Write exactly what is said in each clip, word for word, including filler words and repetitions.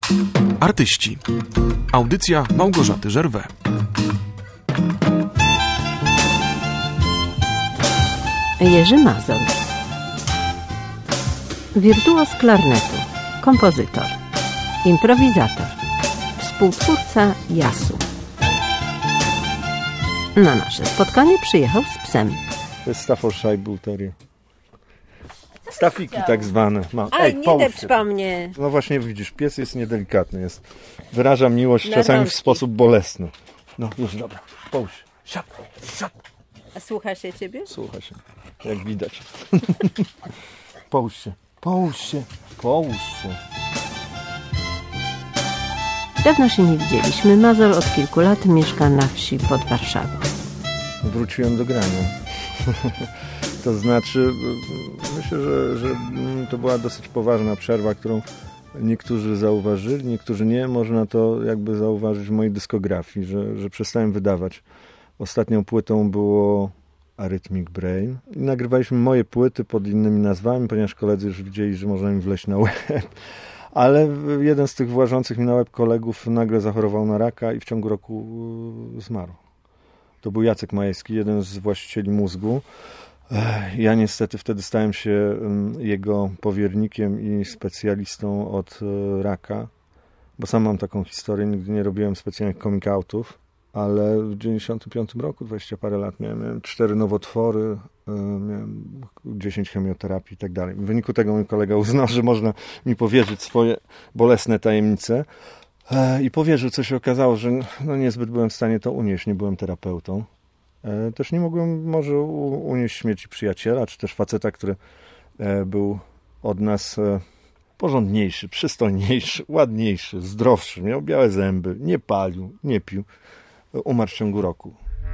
Artyści. Audycja Małgorzaty Żerwę. Jerzy Mazur. Wirtuoz klarnetu, kompozytor, improwizator, współtwórca jasu. Na nasze spotkanie przyjechał z psem. To jest Staffordshire Bull Terrier. Stafiki tak zwane. Ma. Aj, Ej, nie depcz po mnie. No właśnie widzisz, pies jest niedelikatny. Jest. Wyraża miłość Na czasami rączki. w sposób bolesny. No już dobra, połóż się. Siad, siad. A słucha się ciebie? Słucha się, jak widać. Połóż się, połóż się, połóż się. Dawno się nie widzieliśmy. Mazur od kilku lat mieszka na wsi pod Warszawą. Wróciłem do grania. To znaczy, myślę, że, że to była dosyć poważna przerwa, którą niektórzy zauważyli, niektórzy nie. Można to jakby zauważyć w mojej dyskografii, że, że przestałem wydawać. Ostatnią płytą było Arrhythmic Brain. I nagrywaliśmy moje płyty pod innymi nazwami, ponieważ koledzy już widzieli, że można im wleźć na łeb. Ale jeden z tych włażących mi na łeb kolegów nagle zachorował na raka i w ciągu roku zmarł. To był Jacek Majewski, jeden z właścicieli Mózgu. Ja niestety wtedy stałem się jego powiernikiem i specjalistą od raka, bo sam mam taką historię, nigdy nie robiłem specjalnych coming outów, ale w dziewięćdziesiątym piątym roku, dwadzieścia parę lat, miałem, miałem cztery nowotwory, miałem dziesięć chemioterapii i tak dalej. W wyniku tego mój kolega uznał, że można mi powierzyć swoje bolesne tajemnice i powierzył, co się okazało, że no niezbyt byłem w stanie to unieść, nie byłem terapeutą. Też nie mogłem może unieść śmierci przyjaciela, czy też faceta, który był od nas porządniejszy, przystojniejszy, ładniejszy, zdrowszy, miał białe zęby, nie palił, nie pił. Umarł w ciągu roku.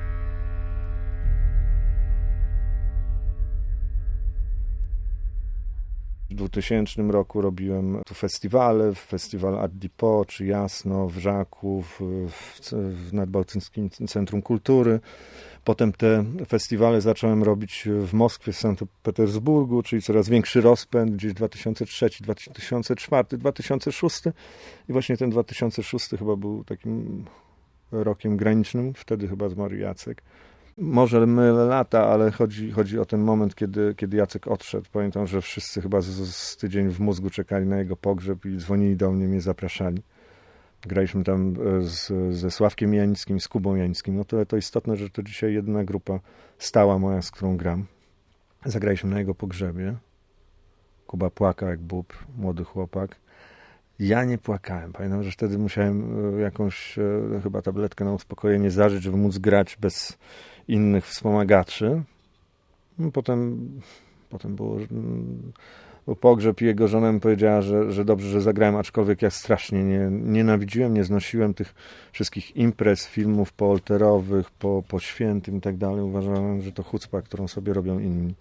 W dwutysięcznym roku robiłem tu festiwale, festiwal Art Depot, czy Jasno, w Żaku, w, w Nadbałtyckim Centrum Kultury. Potem te festiwale zacząłem robić w Moskwie, w Sankt Petersburgu, czyli coraz większy rozpęd, gdzieś dwa tysiące trzeci, dwa tysiące czwarty, dwa tysiące szósty. I właśnie ten dwa tysiące szósty chyba był takim rokiem granicznym. Wtedy chyba zmarł Jacek. Może mylę lata, ale chodzi, chodzi o ten moment, kiedy, kiedy Jacek odszedł. Pamiętam, że wszyscy chyba z, z tydzień w Mózgu czekali na jego pogrzeb i dzwonili do mnie, mnie zapraszali. Graliśmy tam z, ze Sławkiem Janickim, z Kubą Janickim. No tyle to istotne, że to dzisiaj jedyna grupa stała moja, z którą gram. Zagraliśmy na jego pogrzebie. Kuba płakał jak bób, młody chłopak. Ja nie płakałem. Pamiętam, że wtedy musiałem jakąś chyba tabletkę na uspokojenie zażyć, żeby móc grać bez innych wspomagaczy. Potem, potem było, był pogrzeb i jego żona mi powiedziała, że, że dobrze, że zagrałem, aczkolwiek ja strasznie nie, nienawidziłem, nie znosiłem tych wszystkich imprez, filmów poolterowych, po, po świętym i tak dalej. Uważałem, że to chucpa, którą sobie robią inni.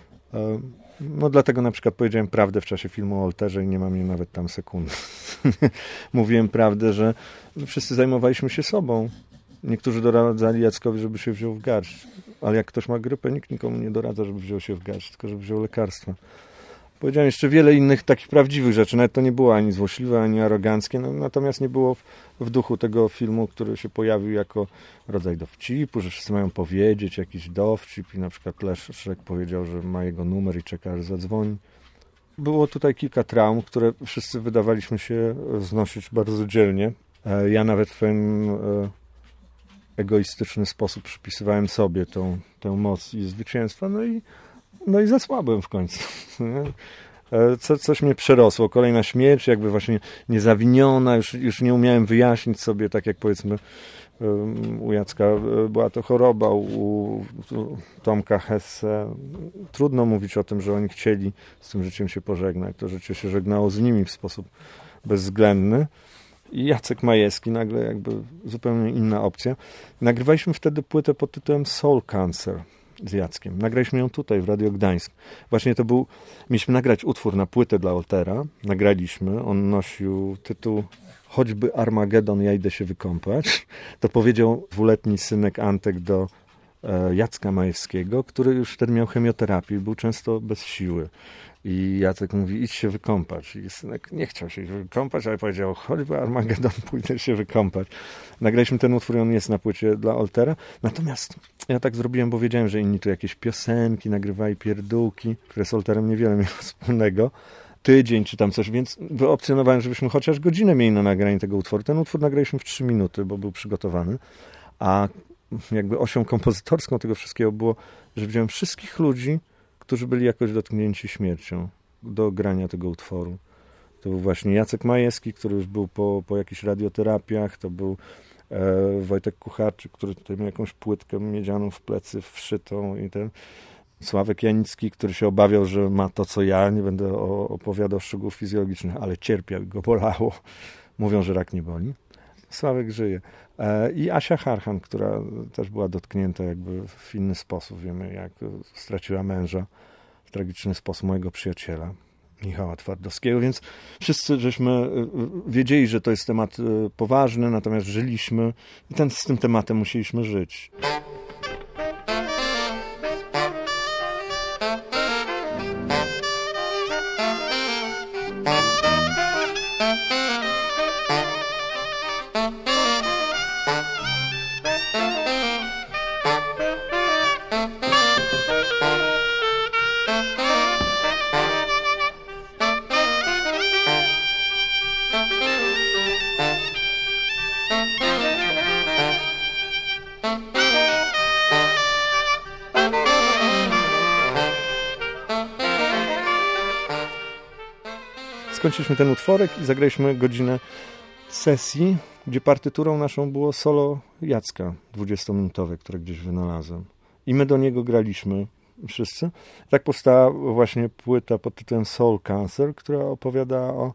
No dlatego na przykład powiedziałem prawdę w czasie filmu o Olterze i nie mam jej nawet tam sekundy. Mówiłem prawdę, że wszyscy zajmowaliśmy się sobą. Niektórzy doradzali Jackowi, żeby się wziął w garść. Ale jak ktoś ma grypę, nikt nikomu nie doradza, żeby wziął się w garść, tylko żeby wziął lekarstwa. Powiedziałem jeszcze wiele innych takich prawdziwych rzeczy. Nawet to nie było ani złośliwe, ani aroganckie. No, natomiast nie było w, w duchu tego filmu, który się pojawił jako rodzaj dowcipu, że wszyscy mają powiedzieć jakiś dowcip i na przykład Leszek powiedział, że ma jego numer i czeka, aż zadzwoni. Było tutaj kilka traum, które wszyscy wydawaliśmy się znosić bardzo dzielnie. Ja nawet w pewien egoistyczny sposób przypisywałem sobie tą, tę moc i zwycięstwo. No i No i zasłabłem w końcu. Co, coś mnie przerosło. Kolejna śmierć, jakby właśnie niezawiniona. Już, już nie umiałem wyjaśnić sobie, tak jak powiedzmy u Jacka była to choroba, u, u Tomka Hesse. Trudno mówić o tym, że oni chcieli z tym życiem się pożegnać. To życie się żegnało z nimi w sposób bezwzględny. I Jacek Majewski, nagle jakby zupełnie inna opcja. Nagrywaliśmy wtedy płytę pod tytułem Soul Cancer z Jackiem. Nagraliśmy ją tutaj, w Radio Gdańsk. Właśnie to był... Mieliśmy nagrać utwór na płytę dla Oltera. Nagraliśmy. On nosił tytuł Choćby Armagedon, ja idę się wykąpać. To powiedział dwuletni synek Antek do e, Jacka Majewskiego, który już wtedy miał chemioterapię, był często bez siły. I Jacek mówi, idź się wykąpać. I synek nie chciał się wykąpać, ale powiedział, choćby Armagedon, pójdę się wykąpać. Nagraliśmy ten utwór i on jest na płycie dla Oltera. Natomiast ja tak zrobiłem, bo wiedziałem, że inni tu jakieś piosenki nagrywali, pierdółki, które z Olterem niewiele miały wspólnego. Tydzień czy tam coś, więc wyopcjonowałem, żebyśmy chociaż godzinę mieli na nagranie tego utworu. Ten utwór nagraliśmy w trzy minuty, bo był przygotowany. A jakby osią kompozytorską tego wszystkiego było, że wziąłem wszystkich ludzi, którzy byli jakoś dotknięci śmiercią do grania tego utworu. To był właśnie Jacek Majewski, który już był po, po jakichś radioterapiach, to był e, Wojtek Kucharczyk, który tutaj miał jakąś płytkę miedzianą w plecy wszytą i ten Sławek Janicki, który się obawiał, że ma to, co ja, nie będę o, opowiadał szczegółów fizjologicznych, ale cierpiał i go bolało. Mówią, że rak nie boli. Sławek żyje. E, I Asia Harchan, która też była dotknięta jakby w inny sposób. Wiemy, jak straciła męża w tragiczny sposób, mojego przyjaciela, Michała Twardowskiego, więc wszyscy żeśmy wiedzieli, że to jest temat poważny, natomiast żyliśmy i ten, z tym tematem musieliśmy żyć. Skończyliśmy ten utworek i zagraliśmy godzinę sesji, gdzie partyturą naszą było solo Jacka dwudziestominutowe, które gdzieś wynalazłem. I my do niego graliśmy wszyscy. Tak powstała właśnie płyta pod tytułem Soul Cancer, która opowiada o,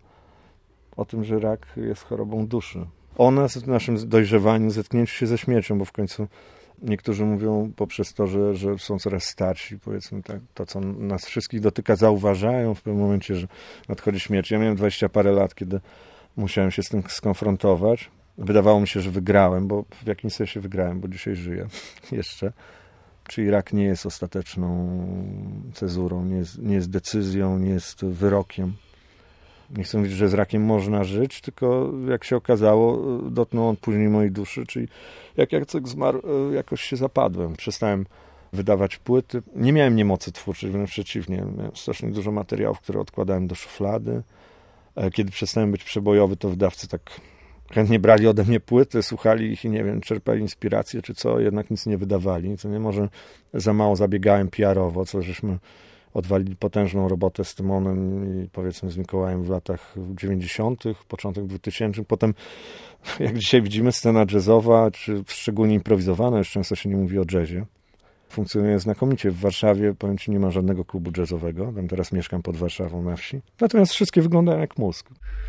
o tym, że rak jest chorobą duszy. O nas, w naszym dojrzewaniu, zetknięciu się ze śmiercią, bo w końcu niektórzy mówią poprzez to, że, że są coraz starsi, powiedzmy, tak, to, co nas wszystkich dotyka, zauważają w pewnym momencie, że nadchodzi śmierć. Ja miałem dwadzieścia parę lat, kiedy musiałem się z tym skonfrontować. Wydawało mi się, że wygrałem, bo w jakimś sensie wygrałem, bo dzisiaj żyję jeszcze. Czyli rak nie jest ostateczną cezurą, nie jest, nie jest decyzją, nie jest wyrokiem. Nie chcę mówić, że z rakiem można żyć, tylko jak się okazało, dotknął on później mojej duszy, czyli jak Jacek zmarł, jakoś się zapadłem. Przestałem wydawać płyty. Nie miałem niemocy twórczej, wręcz przeciwnie. Miałem strasznie dużo materiałów, które odkładałem do szuflady. Kiedy przestałem być przebojowy, to wydawcy tak chętnie brali ode mnie płyty, słuchali ich i nie wiem, czerpali inspirację czy co, jednak nic nie wydawali. To nie może za mało zabiegałem P R-owo, co żeśmy odwalili potężną robotę z Tymonem i powiedzmy z Mikołajem w latach dziewięćdziesiątych, początek dwutysięcznych. Potem, jak dzisiaj widzimy, scena jazzowa, czy szczególnie improwizowana, już często się nie mówi o jazzie, funkcjonuje znakomicie. W Warszawie, powiem ci, nie ma żadnego klubu jazzowego. Tam teraz mieszkam pod Warszawą na wsi. Natomiast wszystkie wyglądają jak mózg.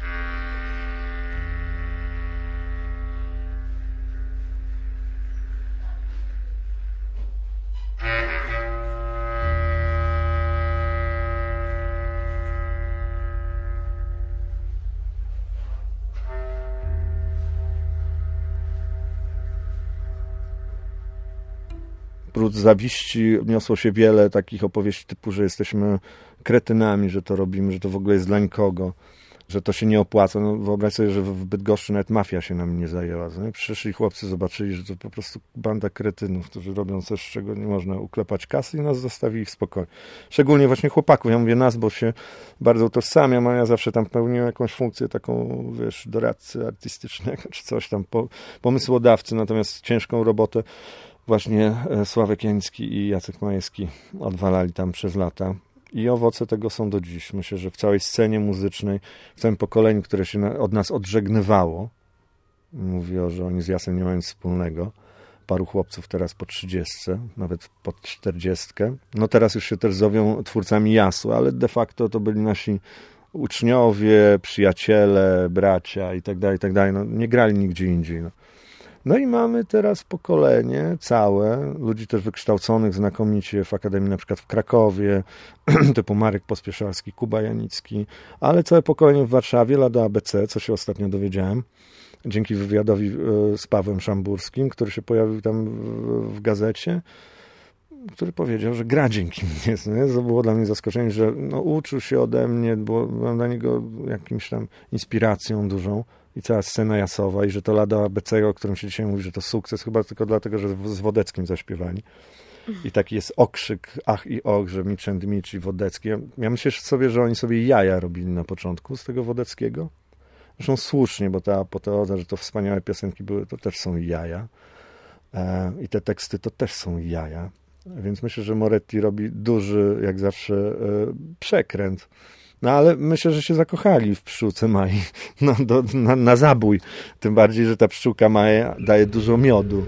Prócz zawiści niosło się wiele takich opowieści typu, że jesteśmy kretynami, że to robimy, że to w ogóle jest dla nikogo, że to się nie opłaca. No, wyobraź sobie, że w Bydgoszczy nawet mafia się nami nie zajęła. Nie? Przyszli chłopcy, zobaczyli, że to po prostu banda kretynów, którzy robią coś, z czego nie można uklepać kasy i nas zostawili w spokoju. Szczególnie właśnie chłopaków. Ja mówię nas, bo się bardzo utożsamiam, a ja zawsze tam pełniłem jakąś funkcję taką, wiesz, doradcy artystycznego, czy coś tam, po, pomysłodawcy, natomiast ciężką robotę właśnie Sławek Janicki i Jacek Majewski odwalali tam przez lata. I owoce tego są do dziś. Myślę, że w całej scenie muzycznej, w całym pokoleniu, które się od nas odżegnywało, mówiło, że oni z Jasem nie mają nic wspólnego. Paru chłopców teraz po trzydziestce, nawet pod czterdziestkę. No teraz już się też zowią twórcami Jasu, ale de facto to byli nasi uczniowie, przyjaciele, bracia i tak dalej, i tak dalej. No, nie grali nigdzie indziej. No. No i mamy teraz pokolenie całe, ludzi też wykształconych znakomicie w Akademii, na przykład w Krakowie, typu Marek Pospieszalski, Kuba Janicki, ale całe pokolenie w Warszawie, Lada A B C, co się ostatnio dowiedziałem, dzięki wywiadowi z Pawłem Szamburskim, który się pojawił tam w gazecie. który powiedział, że gra dzięki mnie. To było dla mnie zaskoczenie, że no, uczył się ode mnie, bo byłem dla niego jakimś tam inspiracją dużą i cała scena jasowa i że to Lada A B C, o którym się dzisiaj mówi, że to sukces, chyba tylko dlatego, że z Wodeckim zaśpiewali. I taki jest okrzyk, ach i och, że Mitch Dmitri Wodecki. Ja, ja myślę sobie, że oni sobie jaja robili na początku z tego Wodeckiego. Zresztą słusznie, bo ta apoteoza, że to wspaniałe piosenki były, to też są jaja. E, I te teksty to też są jaja. Więc myślę, że Moretti robi duży, jak zawsze, e, przekręt. No ale myślę, że się zakochali w pszczółce Mai. No, do, na, na zabój. Tym bardziej, że ta pszczółka Maja daje dużo miodu.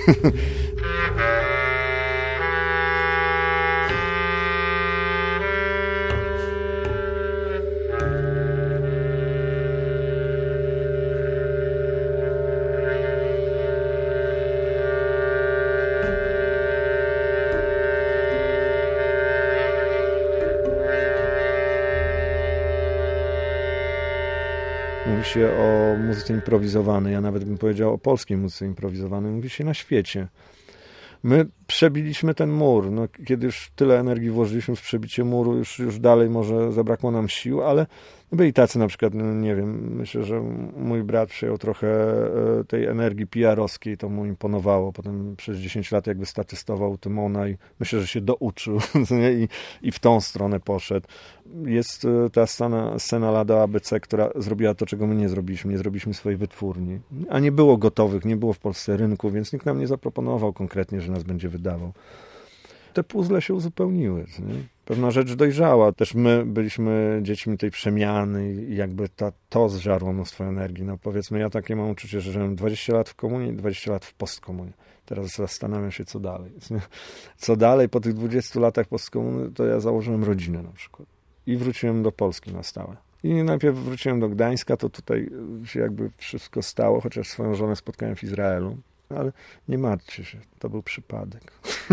Mówi się o muzyce improwizowanej, ja nawet bym powiedział o polskiej muzyce improwizowanej, mówi się na świecie. My przebiliśmy ten mur, no, kiedy już tyle energii włożyliśmy w przebicie muru, już, już dalej może zabrakło nam sił, ale byli tacy na przykład, no, nie wiem, myślę, że mój brat przejął trochę tej energii P R-owskiej, to mu imponowało, potem przez dziesięć lat jakby statystował Tymona i myślę, że się douczył I, i w tą stronę poszedł. Jest ta scena, scena Lada A B C, która zrobiła to, czego my nie zrobiliśmy, nie zrobiliśmy swojej wytwórni, a nie było gotowych, nie było w Polsce rynku, więc nikt nam nie zaproponował konkretnie, że nas będzie wydawał. Te puzzle się uzupełniły. Nie? Pewna rzecz dojrzała. Też my byliśmy dziećmi tej przemiany i jakby ta, to zżarło mnóstwo energii. No powiedzmy, ja takie mam uczucie, że żyłem dwadzieścia lat w komunii, dwadzieścia lat w postkomunii. Teraz zastanawiam się, co dalej. Co dalej po tych dwudziestu latach postkomuny, to ja założyłem rodzinę na przykład. I wróciłem do Polski na stałe. I najpierw wróciłem do Gdańska, to tutaj się jakby wszystko stało, chociaż swoją żonę spotkałem w Izraelu. Ale nie martwcie się, to był przypadek.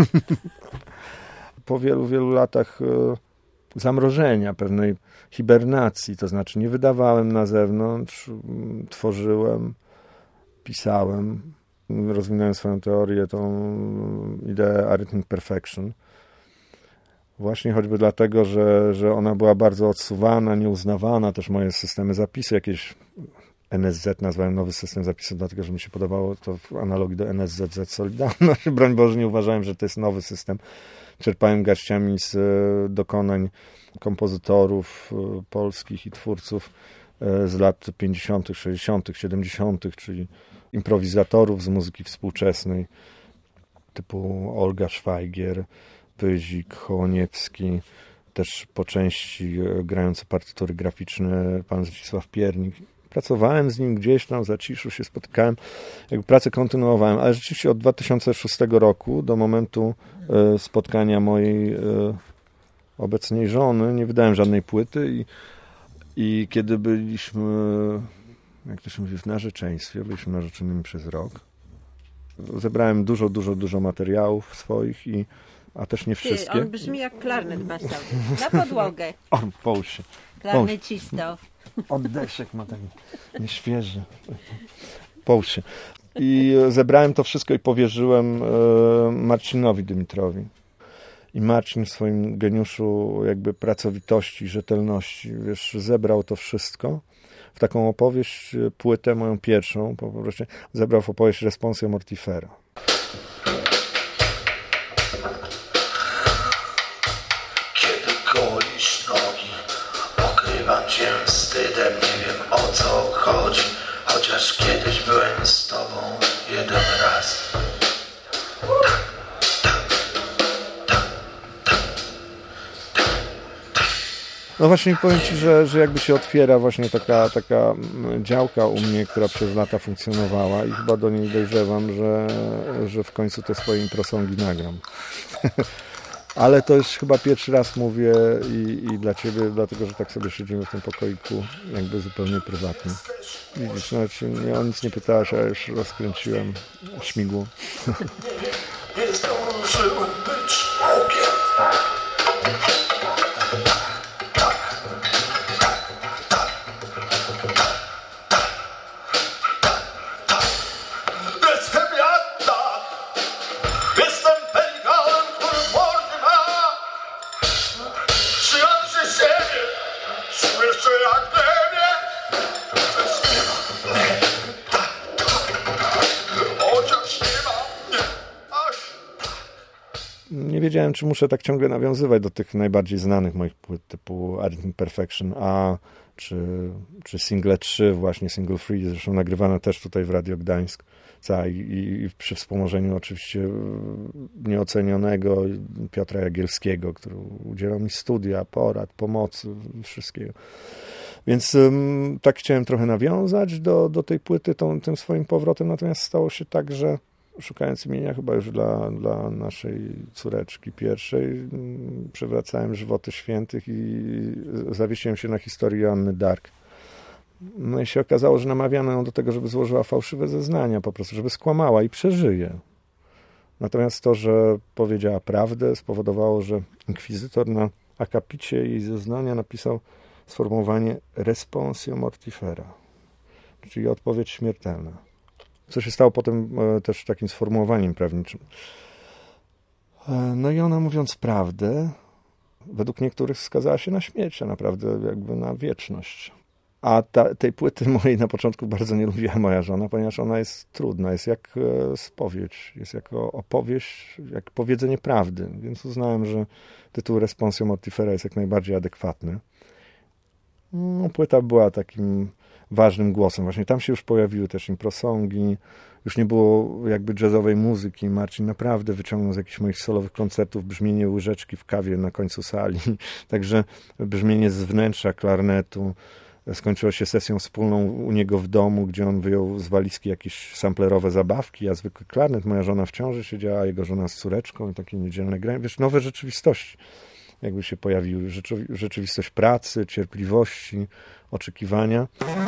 Po wielu, wielu latach zamrożenia, pewnej hibernacji, to znaczy nie wydawałem na zewnątrz, tworzyłem, pisałem, rozwinąłem swoją teorię, tą ideę Arrhythmic Perfection. Właśnie choćby dlatego, że, że ona była bardzo odsuwana, nieuznawana, też moje systemy zapisu, jakieś N S Z nazwałem nowy system zapisu, dlatego, że mi się podobało to w analogii do N S Z Z Solidarność. Broń Boże, nie uważałem, że to jest nowy system. Czerpałem garściami z dokonań kompozytorów polskich i twórców z lat pięćdziesiątych, sześćdziesiątych, siedemdziesiątych, czyli improwizatorów z muzyki współczesnej typu Olga Szwajgier, Pyzik, Hołoniewski, też po części grający partytury graficzne pan Zdzisław Piernik. Pracowałem z nim gdzieś tam w zaciszu, się spotykałem, jakby pracę kontynuowałem, ale rzeczywiście od dwa tysiące szóstego roku do momentu e, spotkania mojej e, obecnej żony nie wydałem żadnej płyty i, i kiedy byliśmy, jak to się mówi, w narzeczeństwie, byliśmy narzeczonymi przez rok, zebrałem dużo, dużo, dużo materiałów swoich, i, a też nie wszystkie. Ty, on brzmi jak klarnet basowy. Na podłogę. O, połóż się. Klarnecisto. Oddeszek ma taki nieświeży. Połóż się. I zebrałem to wszystko i powierzyłem Marcinowi Dymitrowi. I Marcin w swoim geniuszu jakby pracowitości, rzetelności, wiesz, zebrał to wszystko w taką opowieść, płytę moją pierwszą, po prostu zebrał w opowieść Responsio Mortifera. Kiedy golisz nogi, pokrywam cię wstydem, nie wiem o co chodzi, chociaż kiedyś byłem z tobą jeden raz. No właśnie powiem Ci, że, że jakby się otwiera właśnie taka, taka działka u mnie, która przez lata funkcjonowała i chyba do niej dojrzewam, że, że w końcu te swoje improsongi nagram. Ale to już chyba pierwszy raz mówię i, i dla Ciebie, dlatego, że tak sobie siedzimy w tym pokoiku jakby zupełnie prywatnie. Widzisz, nawet się mnie o nic nie pytałaś, a już rozkręciłem śmigło. Nie zdążył być okiem. Jestem jak tak, jestem pelikan, który wiedziałem, czy muszę tak ciągle nawiązywać do tych najbardziej znanych moich płyt, typu Arrhythmic Perfection A, czy, czy Single trzy, właśnie Single trzy, zresztą nagrywane też tutaj w Radio Gdańsk, i, i przy wspomożeniu oczywiście nieocenionego Piotra Jagielskiego, który udzielał mi studia, porad, pomocy, wszystkiego. Więc um, tak chciałem trochę nawiązać do, do tej płyty tą, tym swoim powrotem, natomiast stało się tak, że szukając imienia chyba już dla, dla naszej córeczki pierwszej, przewracałem Żywoty Świętych i zawiesiłem się na historii Anny Dark. No i się okazało, że namawiano ją do tego, żeby złożyła fałszywe zeznania, po prostu, żeby skłamała i przeżyje. Natomiast to, że powiedziała prawdę, spowodowało, że inkwizytor na akapicie jej zeznania napisał sformułowanie responsio mortifera, czyli odpowiedź śmiertelna. Co się stało potem też takim sformułowaniem prawniczym. No i ona, mówiąc prawdę, według niektórych skazała się na śmierć, a naprawdę jakby na wieczność. A ta, tej płyty mojej na początku bardzo nie lubiła moja żona, ponieważ ona jest trudna, jest jak spowiedź, jest jako opowieść, jak powiedzenie prawdy. Więc uznałem, że tytuł Responsio Mortifera jest jak najbardziej adekwatny. No, płyta była takim ważnym głosem. Właśnie tam się już pojawiły też improsongi, już nie było jakby jazzowej muzyki. Marcin naprawdę wyciągnął z jakichś moich solowych koncertów brzmienie łyżeczki w kawie na końcu sali. Także brzmienie z wnętrza klarnetu. Skończyło się sesją wspólną u niego w domu, gdzie on wyjął z walizki jakieś samplerowe zabawki, a zwykły klarnet. Moja żona w ciąży siedziała, jego żona z córeczką i takie niedzielne granie. Wiesz, nowe rzeczywistości jakby się pojawiły. Rzeczy, rzeczywistość pracy, cierpliwości, oczekiwania.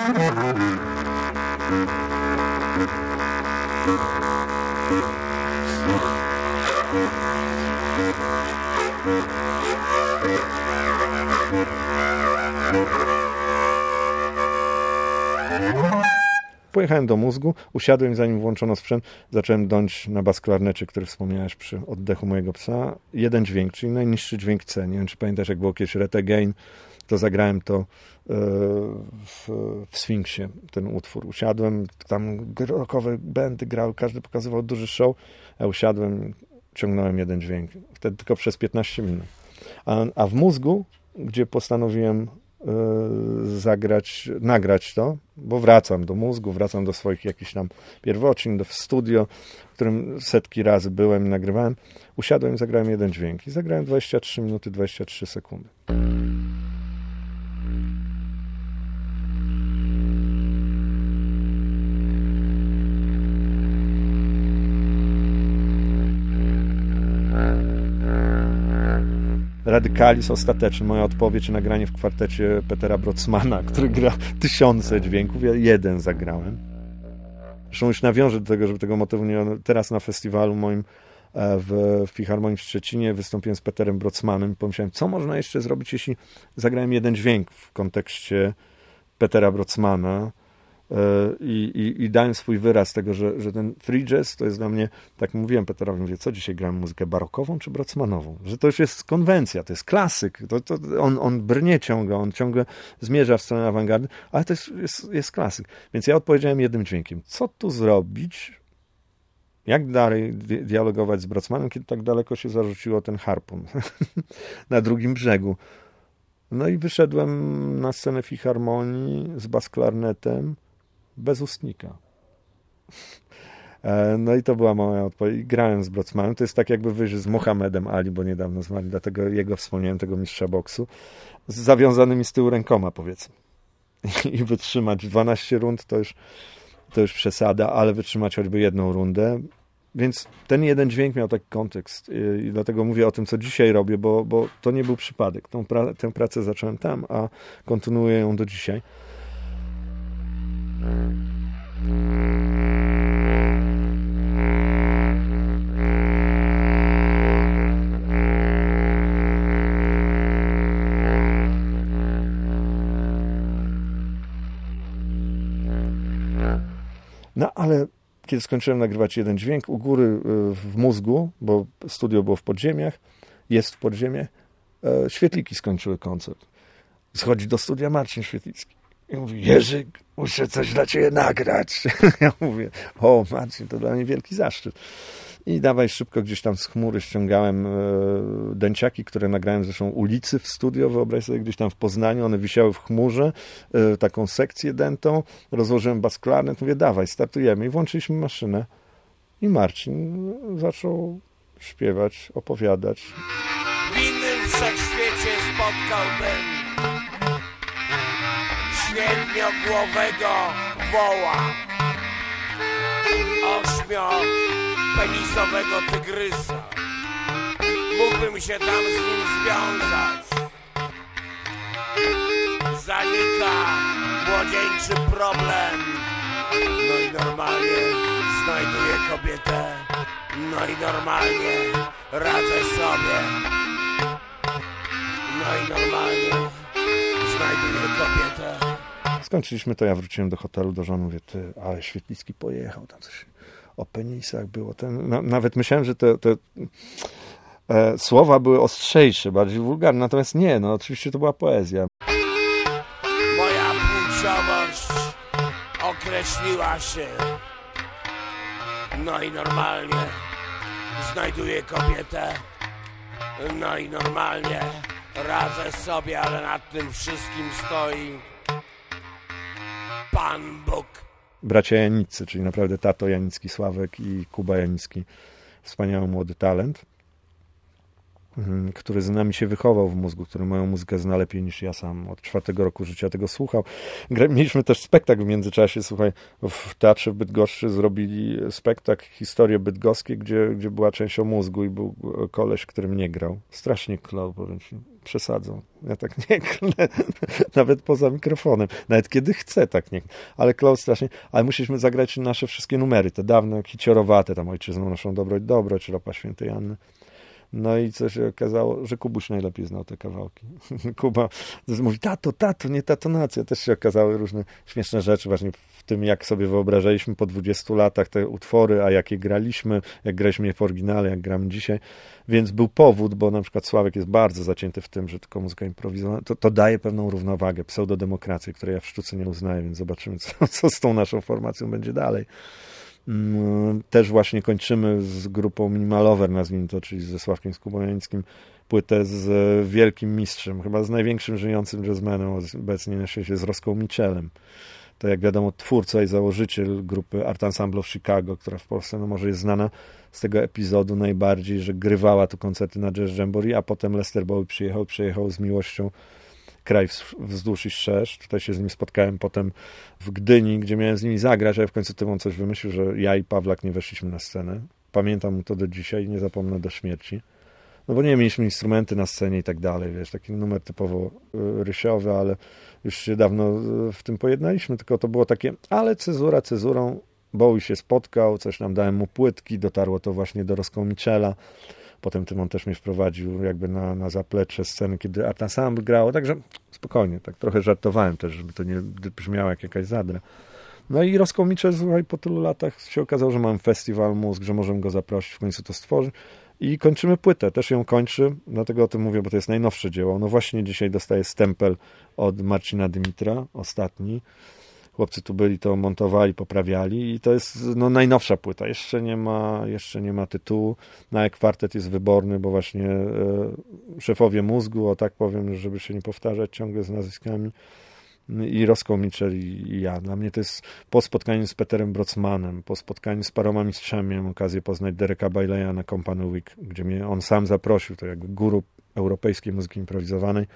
Pojechałem do mózgu, usiadłem i zanim włączono sprzęt, zacząłem dąć na bas klarnecie, który wspomniałeś przy oddechu mojego psa. Jeden dźwięk, czyli najniższy dźwięk C. Nie wiem, czy pamiętasz, jak było kiedyś Ret Again, to zagrałem to w, w Sfinksie, ten utwór. Usiadłem, tam rockowe bandy grały, każdy pokazywał duży show, a usiadłem, ciągnąłem jeden dźwięk. Wtedy tylko przez piętnaście minut. A, a w mózgu, gdzie postanowiłem zagrać, nagrać to, bo wracam do mózgu, wracam do swoich jakichś tam pierwocin, do studio, w którym setki razy byłem i nagrywałem. Usiadłem i zagrałem jeden dźwięk. I zagrałem dwadzieścia trzy minuty, dwadzieścia trzy sekundy. Radykalizm ostateczny, moja odpowiedź, nagranie w kwartecie Petera Brocmana, który gra tysiące dźwięków, ja jeden zagrałem. Zresztą już nawiążę do tego, żeby tego motywu nie... Teraz na festiwalu moim w, w Filharmonii w Szczecinie wystąpiłem z Peterem Brocmanem i pomyślałem, co można jeszcze zrobić, jeśli zagrałem jeden dźwięk w kontekście Petera Brocmana. I, i, i dałem swój wyraz tego, że, że ten free jazz to jest dla mnie, tak mówiłem Peterowi, mówię, co dzisiaj grałem, muzykę barokową czy brocmanową? Że to już jest konwencja, to jest klasyk, to, to on, on brnie ciągle, on ciągle zmierza w stronę awangardy, ale to jest, jest, jest klasyk. Więc ja odpowiedziałem jednym dźwiękiem. Co tu zrobić? Jak dalej di- dialogować z Brocmanem, kiedy tak daleko się zarzuciło ten harpun na drugim brzegu? No i wyszedłem na scenę Filharmonii z bas-klarnetem bez ustnika. No i to była moja odpowiedź. Grałem z Brocmanem. To jest tak jakby wyjść z Mohamedem Ali, bo niedawno zmarł, dlatego jego wspomniałem, tego mistrza boksu, z zawiązanymi z tyłu rękoma, powiedzmy. I wytrzymać dwanaście rund to już, to już przesada, ale wytrzymać choćby jedną rundę. Więc ten jeden dźwięk miał taki kontekst i dlatego mówię o tym, co dzisiaj robię, bo, bo to nie był przypadek. Tą pra- tę pracę zacząłem tam, a kontynuuję ją do dzisiaj. No ale kiedy skończyłem nagrywać jeden dźwięk, u góry w mózgu, bo studio było w podziemiach, jest w podziemiach, świetliki skończyły koncert. Schodzi do studia Marcin Świetlicki. I mówi, Jerzyk, muszę coś dla ciebie nagrać. Ja mówię, o Marcin, to dla mnie wielki zaszczyt. I dawaj szybko gdzieś tam z chmury ściągałem e, dęciaki, które nagrałem zresztą ulicy w studio, wyobraź sobie, gdzieś tam w Poznaniu, one wisiały w chmurze, e, taką sekcję dętą, rozłożyłem bas klarnet, mówię, dawaj, startujemy i włączyliśmy maszynę. I Marcin zaczął śpiewać, opowiadać. W innym wszechświecie spotkałbym średniogłowego woła, ośmiopenisowego tygrysa. Mógłbym się tam z nim związać. Zanika młodzieńczy problem. No i normalnie znajduję kobietę. No i normalnie radzę sobie. No i normalnie znajduję kobietę. Skończyliśmy to, ja wróciłem do hotelu, do żony, mówię, ty, ale Świetlicki pojechał, tam coś o penisach było. Ten, na, nawet myślałem, że te, te e, słowa były ostrzejsze, bardziej wulgarne, natomiast nie, no oczywiście to była poezja. Moja płciowość określiła się. No i normalnie znajduję kobietę. No i normalnie radzę sobie, ale nad tym wszystkim stoi Pan Bóg. Bracia Janiccy, czyli naprawdę tato Janicki Sławek i Kuba Janicki. Wspaniały młody talent, który z nami się wychował w mózgu, który moją muzykę zna lepiej niż ja sam. Od czwartego roku życia tego słuchał. Mieliśmy też spektakl w międzyczasie, słuchaj, w Teatrze w Bydgoszczy zrobili spektakl Historie Bydgoskie, gdzie, gdzie była część o mózgu i był koleś, którym nie grał. Strasznie klął, powiem ci. Przesadzą. Ja tak nie klę, nawet poza mikrofonem. Nawet kiedy chcę, tak nie. Ale klął strasznie. Ale musieliśmy zagrać nasze wszystkie numery, te dawne, kiciorowate, tam Ojczyzną naszą dobroć, dobro, czy Ropa Świętej Anny. No i co się okazało, że Kubuś najlepiej znał te kawałki. Kuba mówi, tato, tato, nie tatonacja. Też się okazały różne śmieszne rzeczy właśnie w tym, jak sobie wyobrażaliśmy po dwudziestu latach te utwory, a jakie graliśmy, jak graliśmy je w oryginale, jak gramy dzisiaj. Więc był powód, bo na przykład Sławek jest bardzo zacięty w tym, że tylko muzyka improwizowana. To, to daje pewną równowagę, pseudodemokrację, której ja w sztuce nie uznaję, więc zobaczymy, co, co z tą naszą formacją będzie dalej. Też właśnie kończymy z grupą Minimalover, nazwijmy to, czyli ze Sławkiem Skubojańskim, płytę z wielkim mistrzem, chyba z największym żyjącym jazzmenem obecnie na świecie, z Roską Mitchellem. To jak wiadomo twórca i założyciel grupy Art Ensemble of Chicago, która w Polsce no może jest znana z tego epizodu najbardziej, że grywała tu koncerty na Jazz Jamboree, a potem Lester Bowie przyjechał, przyjechał z miłością kraj wzdłuż i wszerz. Tutaj się z nim spotkałem potem w Gdyni, gdzie miałem z nimi zagrać, a w końcu Tymon coś wymyślił, że ja i Pawlak nie weszliśmy na scenę. Pamiętam to do dzisiaj i nie zapomnę do śmierci. No bo nie mieliśmy instrumenty na scenie i tak dalej, wiesz, taki numer typowo rysiowy, ale już się dawno w tym pojednaliśmy, tylko to było takie, ale cezura cezurą, Bowie się spotkał, coś nam dałem mu płytki, dotarło to właśnie do Roską Mitchella. Potem Tymon też mnie wprowadził jakby na, na zaplecze sceny, kiedy Art Ensemble grało, także spokojnie, tak trochę żartowałem też, żeby to nie brzmiało jak jakaś zadra. No i Roską Mitchell, słuchaj, po tylu latach się okazało, że mam festiwal Mózg, że możemy go zaprosić, w końcu to stworzy. I kończymy płytę, też ją kończy, dlatego o tym mówię, bo to jest najnowsze dzieło. No właśnie dzisiaj dostaję stempel od Marcina Dymitra, ostatni. Chłopcy tu byli, to montowali, poprawiali i to jest no, najnowsza płyta. Jeszcze nie ma, jeszcze nie ma tytułu. No, kwartet jest wyborny, bo właśnie e, szefowie mózgu, o tak powiem, żeby się nie powtarzać ciągle z nazwiskami, i Roską Mitchell i, i ja. Dla mnie to jest po spotkaniu z Peterem Brocmanem, po spotkaniu z paroma mistrzami, miałem okazję poznać Dereka Baileya na Company Week, gdzie mnie on sam zaprosił, to jakby guru europejskiej muzyki improwizowanej.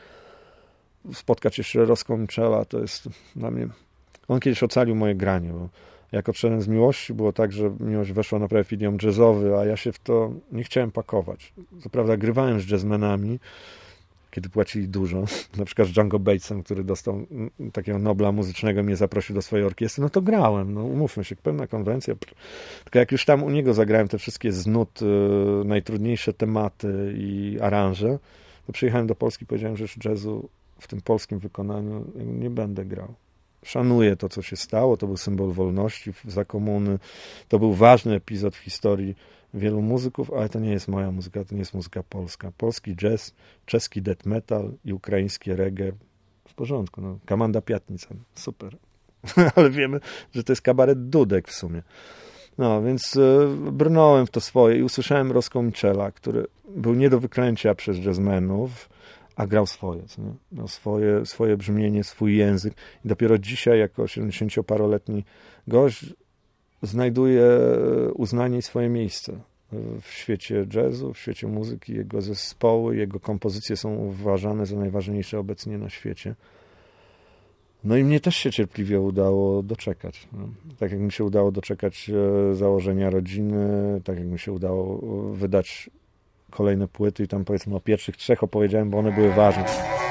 Spotkać jeszcze Roską Mitchella to jest dla mnie... On kiedyś ocalił moje granie, bo jak odszedłem z Miłości, było tak, że Miłość weszła naprawdę w idiom jazzowy, a ja się w to nie chciałem pakować. Co prawda grywałem z jazzmenami, kiedy płacili dużo, na przykład z Django Batesem, który dostał takiego Nobla muzycznego, mnie zaprosił do swojej orkiestry, no to grałem, no umówmy się, pełna konwencja. Tylko jak już tam u niego zagrałem te wszystkie z nut, y, najtrudniejsze tematy i aranże, to przyjechałem do Polski i powiedziałem, że już jazzu w tym polskim wykonaniu nie będę grał. Szanuję to, co się stało, to był symbol wolności za komuny, to był ważny epizod w historii wielu muzyków, ale to nie jest moja muzyka, to nie jest muzyka polska. Polski jazz, czeski death metal i ukraińskie reggae w porządku, no, Kamanda Piatnica, super. Ale wiemy, że to jest kabaret Dudek w sumie. No, więc y, brnąłem w to swoje i usłyszałem Roscoe Mitchella, który był nie do wyklęcia przez jazzmenów, a grał swoje, co nie? Miał swoje, swoje brzmienie, swój język. I dopiero dzisiaj, jako siedemdziesięcioparoletni gość, znajduje uznanie i swoje miejsce w świecie jazzu, w świecie muzyki. Jego zespoły, jego kompozycje są uważane za najważniejsze obecnie na świecie. No i mnie też się cierpliwie udało doczekać. No. Tak jak mi się udało doczekać e, założenia rodziny, tak jak mi się udało wydać kolejne płyty i tam powiedzmy o pierwszych trzech opowiedziałem, bo one były ważne.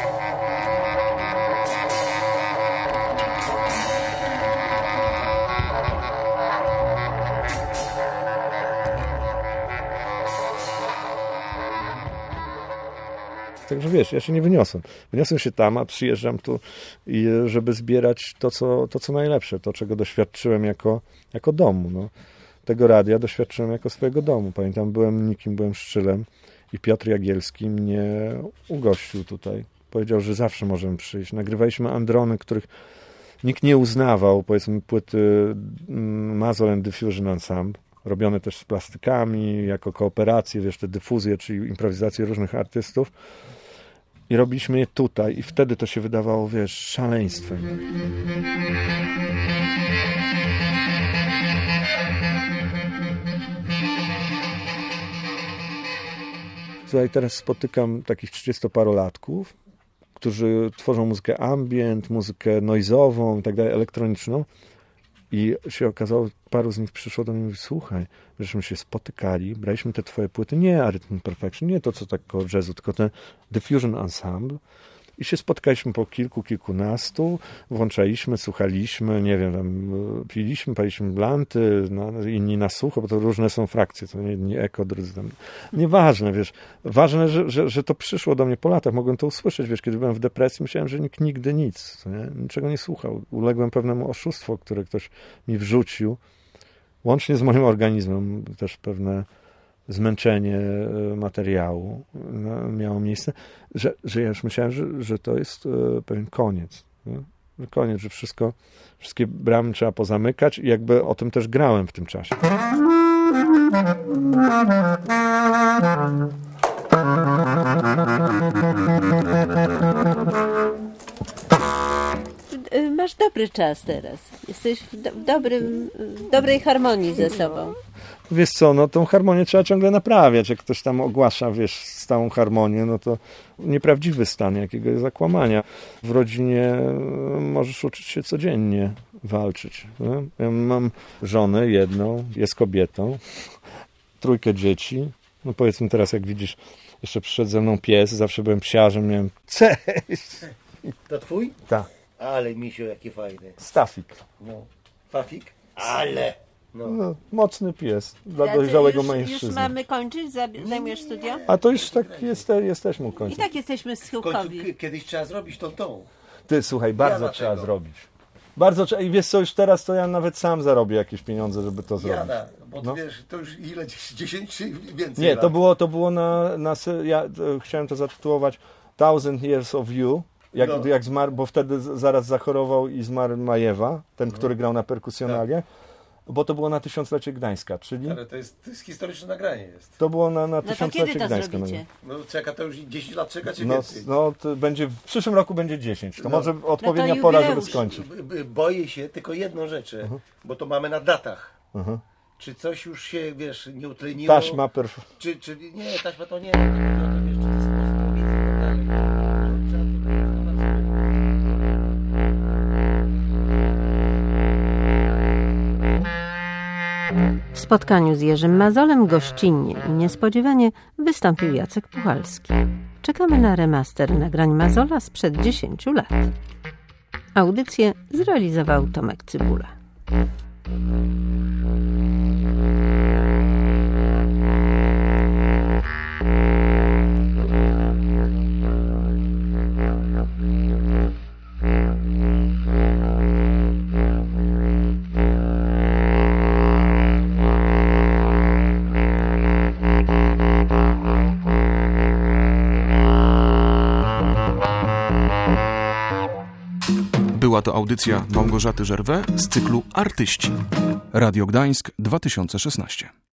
Także wiesz, ja się nie wyniosłem. Wyniosłem się tam, a przyjeżdżam tu, i żeby zbierać to co, to, co najlepsze, to, czego doświadczyłem jako, jako domu. No. Tego radia doświadczyłem jako swojego domu. Pamiętam, byłem nikim, byłem Szczylem i Piotr Jagielski mnie ugościł tutaj. Powiedział, że zawsze możemy przyjść. Nagrywaliśmy Androny, których nikt nie uznawał, powiedzmy płyty Mazol and Diffusion Ensemble, robione też z plastykami, jako kooperacje, wiesz, te dyfuzje, czyli improwizacje różnych artystów. I robiliśmy je tutaj i wtedy to się wydawało, wiesz, szaleństwem. Tutaj teraz spotykam takich trzydziestoparolatków, którzy tworzą muzykę ambient, muzykę noizową i tak dalej, elektroniczną. I się okazało, paru z nich przyszło do mnie i mówi, słuchaj, żeśmy się spotykali, braliśmy te twoje płyty, nie Arrhythm Perfection, nie to, co tak koło jazzu, tylko te Diffusion Ensemble. I się spotkaliśmy po kilku, kilkunastu, włączaliśmy, słuchaliśmy, nie wiem, tam piliśmy, paliśmy blanty, no, inni na sucho, bo to różne są frakcje, to jedni eko, drudzy tam. Nieważne, wiesz, ważne, że, że, że to przyszło do mnie po latach, mogłem to usłyszeć, wiesz, kiedy byłem w depresji, myślałem, że nikt nigdy nic, nie? Niczego nie słuchał. Uległem pewnemu oszustwu, które ktoś mi wrzucił, łącznie z moim organizmem, też pewne zmęczenie materiału miało miejsce, że, że ja już myślałem, że, że to jest pewien koniec. Nie? Że koniec, że wszystko, wszystkie bramy trzeba pozamykać i jakby o tym też grałem w tym czasie. Masz dobry czas teraz. Jesteś w, do, w, dobrym, w dobrej harmonii ze sobą. Wiesz co, no tą harmonię trzeba ciągle naprawiać. Jak ktoś tam ogłasza, wiesz, stałą harmonię, no to nieprawdziwy stan jakiegoś zakłamania. W rodzinie możesz uczyć się codziennie walczyć. No? Ja mam żonę jedną, jest kobietą, trójkę dzieci. No powiedzmy teraz, jak widzisz, jeszcze przyszedł ze mną pies, zawsze byłem psiarzem, miałem cześć! To twój? Tak. Ale misiu, jaki fajny. Stafik. No. Fafik? Ale! No. No, mocny pies dla dojrzałego już, mężczyzny. Już mamy kończyć? Zajmujesz studio? A to już tak jest, jesteśmy u końca. I tak jesteśmy W końcu schyłkowi. kiedyś trzeba zrobić tą tą. Ty, słuchaj, bardzo Jada trzeba tego. zrobić. Bardzo trzeba. I wiesz co, już teraz to ja nawet sam zarobię jakieś pieniądze, żeby to zrobić. Jada, bo No. ty wiesz, to już ile? dziesięć czy więcej Nie, lat? to było, to było na, na ja e, chciałem to zatytułować Thousand Years of You, jak, No. jak zmarł, bo wtedy z- zaraz zachorował i zmarł Majewa, ten, który grał na perkusjonaliach, bo to było na tysiąclecie Gdańska, czyli Ale to jest, to jest historyczne nagranie jest. to było na, na No to tysiąclecie kiedy to Gdańska. zrobicie? No czeka, to już dziesięć lat czeka, czy No, więcej? no to będzie, w przyszłym roku będzie dziesięć. To No. może No odpowiednia to pora, żeby jubileusz. skończyć. B- b- Boję się tylko jedną rzeczy, bo to mamy na datach. Mhm. Czy coś już się, wiesz, nie utleniło? Taśma perf... Czy, czy, nie, taśma to nie, to chodzi o to, wiesz, czy to jest sposób powiedz i tak dalej. Trzeba to W spotkaniu z Jerzym Mazolem gościnnie i niespodziewanie wystąpił Jacek Puchalski. Czekamy na remaster nagrań Mazola sprzed dziesięciu lat. Audycję zrealizował Tomek Cybula. to audycja Małgorzaty Żerwę z cyklu Artyści. Radio Gdańsk dwa tysiące szesnaście.